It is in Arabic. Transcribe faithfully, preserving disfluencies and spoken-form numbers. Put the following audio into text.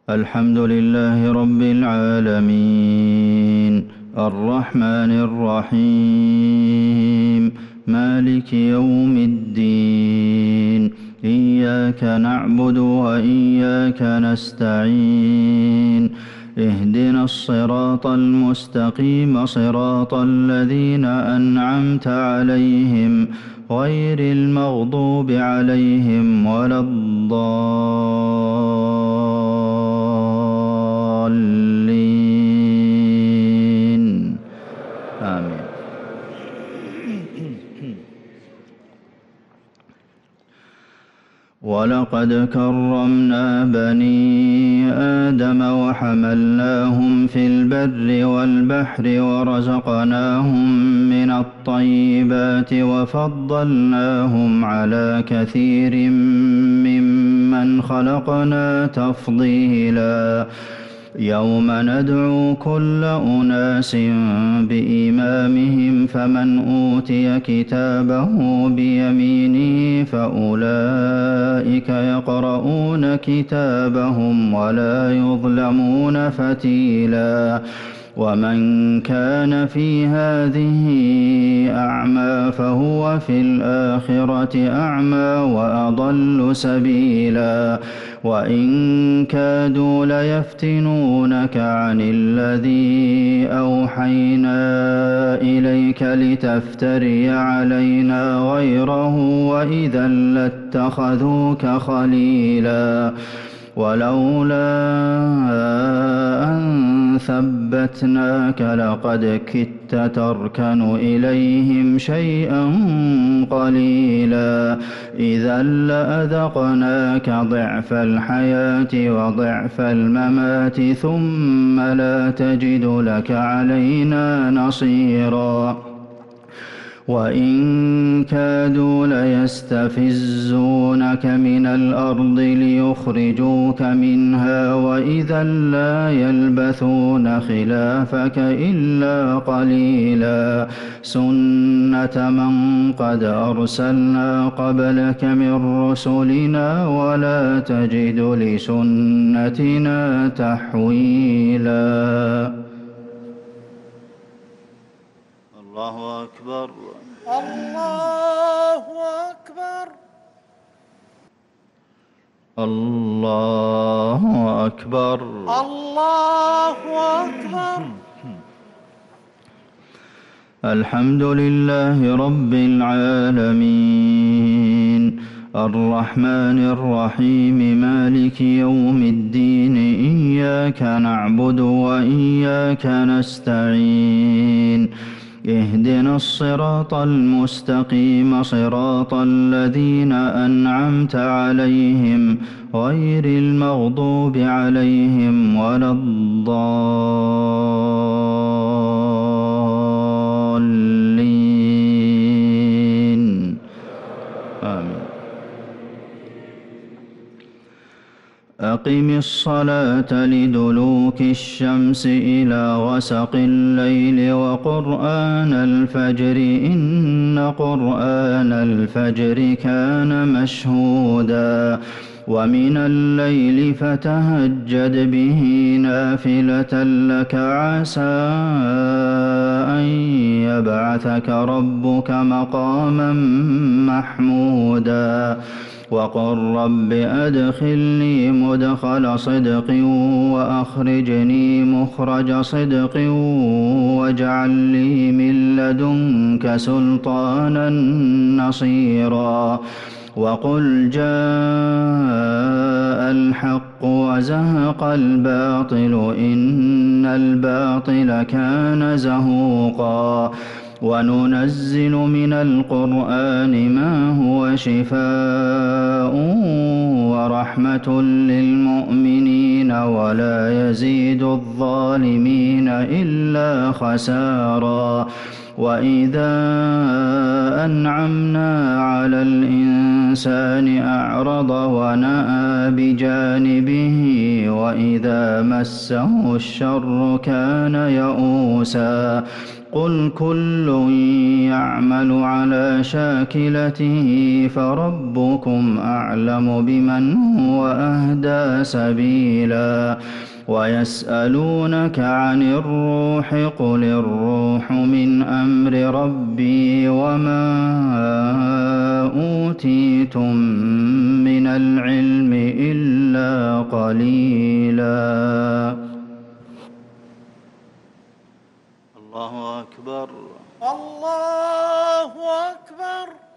الحمد لله رب العالمين الرحمن الرحيم مالك يوم الدين إياك نعبد وإياك نستعين اهدنا الصراط المستقيم صراط الذين أنعمت عليهم غير المغضوب عليهم ولا الضالين آمين. ولقد كرمنا بني آدم وحملناهم في البر والبحر ورزقناهم من الطيبات وفضلناهم على كثير ممن خلقنا تفضيلا يوم ندعو كل أناس بإمامهم فمن أوتي كتابه بيمينه فأولئك يقرؤون كتابهم ولا يظلمون فتيلا ومن كان في هذه أعمى فهو في الآخرة أعمى وأضل سبيلا وإن كادوا ليفتنونك عن الذي أوحينا إليك لتفتري علينا غيره وإذا لاتخذوك خليلا ولولا أن ثبتناك لقد كدت تركن إليهم شيئا قليلا إذا لأذقناك ضعف الحياة وضعف الممات ثم لا تجد لك علينا نصيرا وإن كادوا ليستفزونك من الأرض ليخرجوك منها وإذا لا يلبثون خلافك إلا قليلا سنة من قد أرسلنا قبلك من رسلنا ولا تجد لسنتنا تحويلا. الله أكبر الله أكبر الله أكبر الله أكبر. الحمد لله رب العالمين الرحمن الرحيم مالك يوم الدين إياك نعبد وإياك نستعين اهدنا الصراط المستقيم صراط الذين أنعمت عليهم غير المغضوب عليهم ولا الضالين آمين. أقم الصلاة لدلوك الشمس إلى غسق الليل وقرآن الفجر إن قرآن الفجر كان مشهودا ومن الليل فتهجد به نافلة لك عسى أن يبعثك ربك مقاما محمودا وقل رب أدخلني مدخل صدق وأخرجني مخرج صدق واجعل لي من لدنك سلطانا نصيرا وقل جاء الحق وزهق الباطل إن الباطل كان زهوقا وننزل من القرآن ما هو شفاء ورحمة للمؤمنين ولا يزيد الظالمين إلا خسارا وإذا أنعمنا على الإنسان أعرض ونأى بجانبه وإذا مسه الشر كان يئوسا قل كل يعمل على شاكلته فربكم أعلم بمن هو أهدى سبيلا ويسألونك عن الروح قل الروح من أمر ربي وما أوتيتم من العلم إلا قليلا. الله أكبر. الله أكبر.